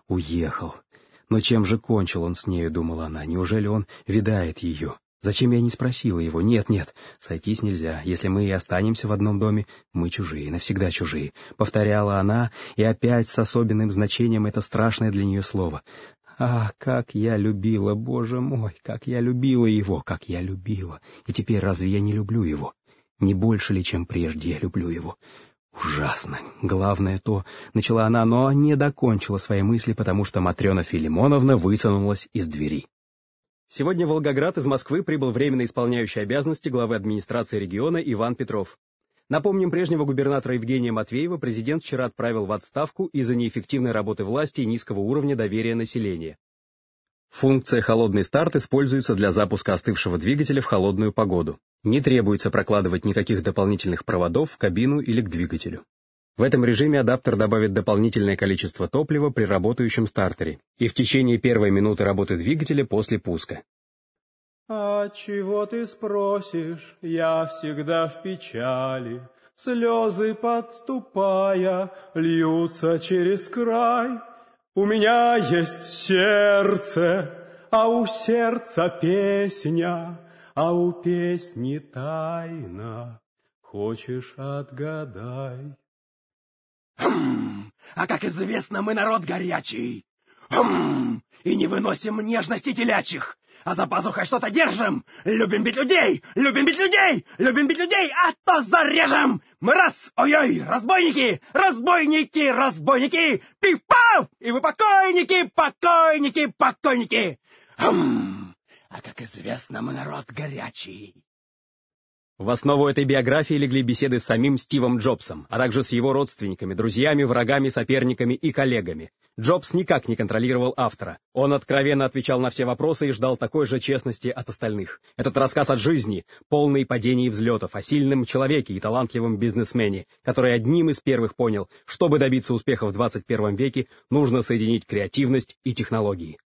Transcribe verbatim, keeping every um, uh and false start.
Уехал. Но чем же кончил он с нею, думала она. Неужели он видает ее? Зачем я не спросила его? Нет, нет, сойтись нельзя. Если мы и останемся в одном доме, мы чужие, навсегда чужие. Повторяла она, и опять с особенным значением это страшное для нее слово. Ах, как я любила, Боже мой, как я любила его, как я любила. И теперь разве я не люблю его? Не больше ли, чем прежде я люблю его? Ужасно. Главное то, начала она, но не докончила свои мысли, потому что Матрена Филимоновна высунулась из двери. Сегодня в Волгоград из Москвы прибыл временно исполняющий обязанности главы администрации региона Иван Петров. Напомним, прежнего губернатора Евгения Матвеева президент вчера отправил в отставку из-за неэффективной работы власти и низкого уровня доверия населения. Функция «холодный старт» используется для запуска остывшего двигателя в холодную погоду. Не требуется прокладывать никаких дополнительных проводов в кабину или к двигателю. В этом режиме адаптер добавит дополнительное количество топлива при работающем стартере и в течение первой минуты работы двигателя после пуска. «А чего ты спросишь? Я всегда в печали. Слезы, подступая, льются через край. У меня есть сердце, а у сердца песня, а у песни тайна. Хочешь, отгадай». Хм, а как известно, мы народ горячий. Хм, и не выносим нежности телячьих. А за пазухой что-то держим. Любим бить людей, любим бить людей, любим бить людей, а то зарежем. Мы раз, ой-ой, разбойники, разбойники, разбойники, пиф-паф, и вы покойники, покойники, покойники. Хм, а как известно, мы народ горячий. В основу этой биографии легли беседы с самим Стивом Джобсом, а также с его родственниками, друзьями, врагами, соперниками и коллегами. Джобс никак не контролировал автора. Он откровенно отвечал на все вопросы и ждал такой же честности от остальных. Этот рассказ от жизни, полный падений и взлетов, о сильном человеке и талантливом бизнесмене, который одним из первых понял, чтобы добиться успеха в двадцать первом веке, нужно соединить креативность и технологии.